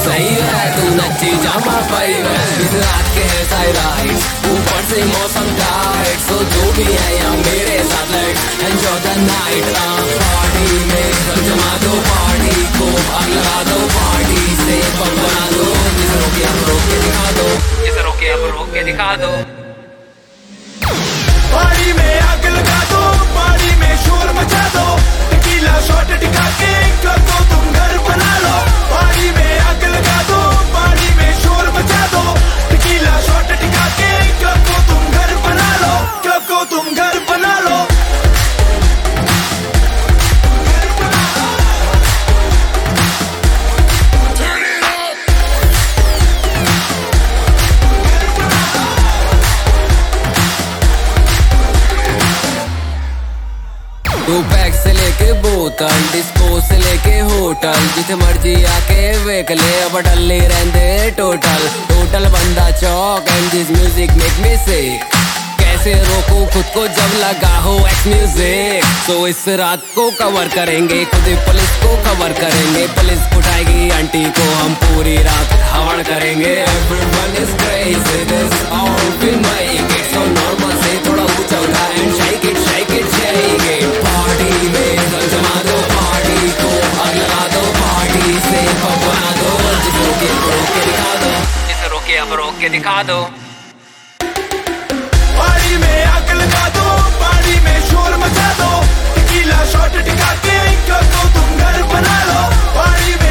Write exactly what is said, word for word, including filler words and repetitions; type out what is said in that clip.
सही है, तू नच्ची जामा पाई है। इस रात के है साइराइट्स, ऊपर से मौसम टाइट, सो जो भी है यहाँ मेरे साथ light enjoy the night. Party में सब जमा दो, पार्टी को आग लगा दो, पार्टी से बम बना दो। जिसे रोके अब रोक के दिखा दो, जिसे रोके अब रोक के दिखा दो। पार्टी में आग लगा दो, पार्टी में शोर मचा दो, टीला शॉट टिका के क्लब को तुम घर बना लो। पार्टी में आग लगा दो, पार्टी में शोर मचा दो, टीला शॉट टिका के क्लब को तुम घर बना लो, क्लब को तुम घर बना लो। टू पैक से लेके बोतल, डिस्को से लेके होटल, जिथे मर्जी आके वेख ले, अब डल्ले रहंदे टोटल टोटल बंदा चौक and this music make me sick. कैसे रोको खुद को जब लगा हो एक्स म्यूजिक। तो इस रात को कवर करेंगे, खुद ही पुलिस को कवर करेंगे, पुलिस उठाएगी आंटी को, हम पूरी रात हवड़ करेंगे। Everyone is crazy, this all we make it so normal, से थोड़ा ऊंचा उठा and shake it, shake it, shake it। Party में सब जमा दो, पार्टी को आग लगा दो, पार्टी से बम बना दो। जिसे रोके अब रोक के दिखा दो, जिसे रोके अब रोक के दिखा दो। पार्टी में आग लगा दो, पार्टी में शोर मचा दो, टीला शॉट टिका के क्लब को तुम घर बना लो। पार्टी